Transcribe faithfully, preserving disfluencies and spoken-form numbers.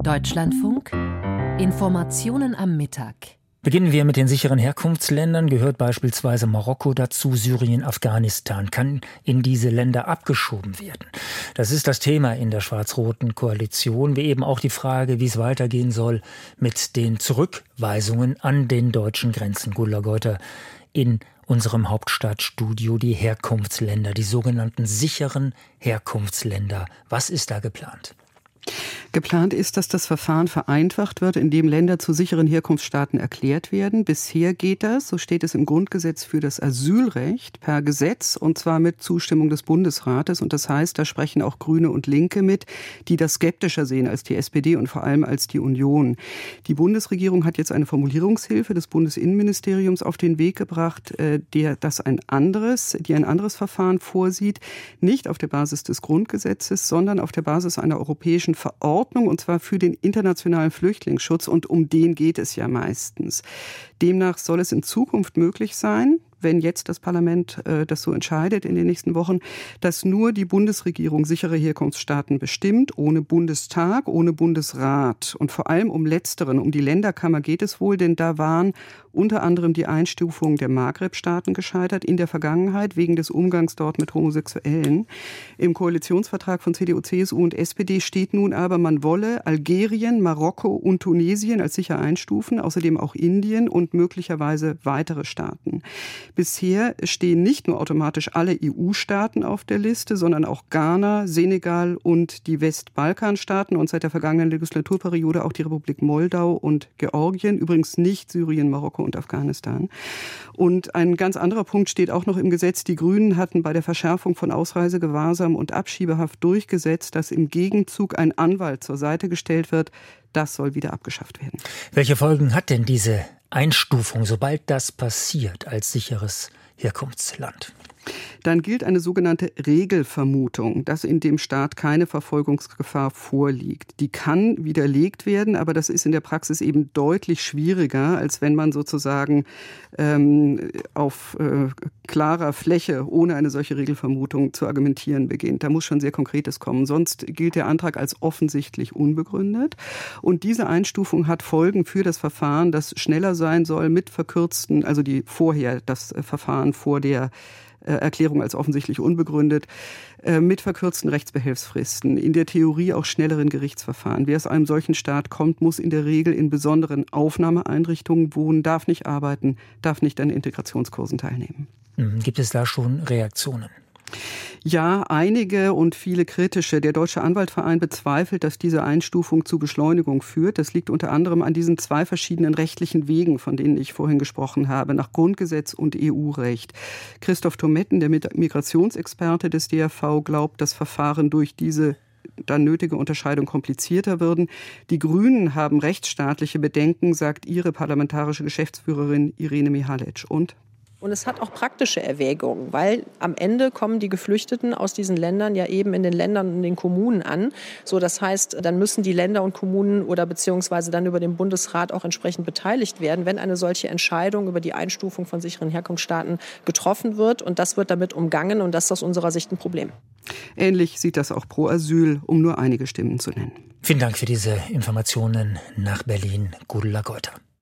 Deutschlandfunk. Informationen am Mittag. Beginnen wir mit den sicheren Herkunftsländern. Gehört beispielsweise Marokko dazu, Syrien, Afghanistan. Kann in diese Länder abgeschoben werden? Das ist das Thema in der schwarz-roten Koalition, wie eben auch die Frage, wie es weitergehen soll mit den Zurückweisungen an den deutschen Grenzen. Gudula Geuter in unserem Hauptstadtstudio, die Herkunftsländer, die sogenannten sicheren Herkunftsländer. Was ist da geplant? Geplant ist, dass das Verfahren vereinfacht wird, indem Länder zu sicheren Herkunftsstaaten erklärt werden. Bisher geht das, so steht es im Grundgesetz für das Asylrecht, per Gesetz, und zwar mit Zustimmung des Bundesrates. Und das heißt, da sprechen auch Grüne und Linke mit, die das skeptischer sehen als die S P D und vor allem als die Union. Die Bundesregierung hat jetzt eine Formulierungshilfe des Bundesinnenministeriums auf den Weg gebracht, der das ein anderes, die ein anderes Verfahren vorsieht, nicht auf der Basis des Grundgesetzes, sondern auf der Basis einer europäischen Verordnung, und zwar für den internationalen Flüchtlingsschutz, und um den geht es ja meistens. Demnach soll es in Zukunft möglich sein, wenn jetzt das Parlament äh, das so entscheidet in den nächsten Wochen, dass nur die Bundesregierung sichere Herkunftsstaaten bestimmt, ohne Bundestag, ohne Bundesrat. Und vor allem um Letzteren, um die Länderkammer geht es wohl, denn da waren unter anderem die Einstufungen der Maghreb-Staaten gescheitert in der Vergangenheit, wegen des Umgangs dort mit Homosexuellen. Im Koalitionsvertrag von C D U, C S U und S P D steht nun aber, man wolle Algerien, Marokko und Tunesien als sicher einstufen, außerdem auch Indien und möglicherweise weitere Staaten. Bisher stehen nicht nur automatisch alle E U-Staaten auf der Liste, sondern auch Ghana, Senegal und die Westbalkanstaaten und seit der vergangenen Legislaturperiode auch die Republik Moldau und Georgien, übrigens nicht Syrien, Marokko und Afghanistan. Und ein ganz anderer Punkt steht auch noch im Gesetz. Die Grünen hatten bei der Verschärfung von Ausreisegewahrsam und Abschiebehaft durchgesetzt, dass im Gegenzug ein Anwalt zur Seite gestellt wird. Das soll wieder abgeschafft werden. Welche Folgen hat denn diese Einstufung, sobald das passiert, als sicheres Herkunftsland? Dann gilt eine sogenannte Regelvermutung, dass in dem Staat keine Verfolgungsgefahr vorliegt. Die kann widerlegt werden, aber das ist in der Praxis eben deutlich schwieriger, als wenn man sozusagen ähm, auf äh, klarer Fläche ohne eine solche Regelvermutung zu argumentieren beginnt. Da muss schon sehr Konkretes kommen. Sonst gilt der Antrag als offensichtlich unbegründet. Und diese Einstufung hat Folgen für das Verfahren, das schneller sein soll mit verkürzten, also die vorher das Verfahren vor der Erklärung als offensichtlich unbegründet, mit verkürzten Rechtsbehelfsfristen, in der Theorie auch schnelleren Gerichtsverfahren. Wer aus einem solchen Staat kommt, muss in der Regel in besonderen Aufnahmeeinrichtungen wohnen, darf nicht arbeiten, darf nicht an Integrationskursen teilnehmen. Gibt es da schon Reaktionen? Ja, einige und viele kritische. Der Deutsche Anwaltverein bezweifelt, dass diese Einstufung zu Beschleunigung führt. Das liegt unter anderem an diesen zwei verschiedenen rechtlichen Wegen, von denen ich vorhin gesprochen habe, nach Grundgesetz und E U-Recht. Christoph Tometten, der Migrationsexperte des D R V, glaubt, dass Verfahren durch diese dann nötige Unterscheidung komplizierter würden. Die Grünen haben rechtsstaatliche Bedenken, sagt ihre parlamentarische Geschäftsführerin Irene Mihalic. Und? Und es hat auch praktische Erwägungen, weil am Ende kommen die Geflüchteten aus diesen Ländern ja eben in den Ländern und in den Kommunen an. So, das heißt, dann müssen die Länder und Kommunen oder beziehungsweise dann über den Bundesrat auch entsprechend beteiligt werden, wenn eine solche Entscheidung über die Einstufung von sicheren Herkunftsstaaten getroffen wird. Und das wird damit umgangen, und das ist aus unserer Sicht ein Problem. Ähnlich sieht das auch Pro Asyl, um nur einige Stimmen zu nennen. Vielen Dank für diese Informationen nach Berlin, Gudula Geuter.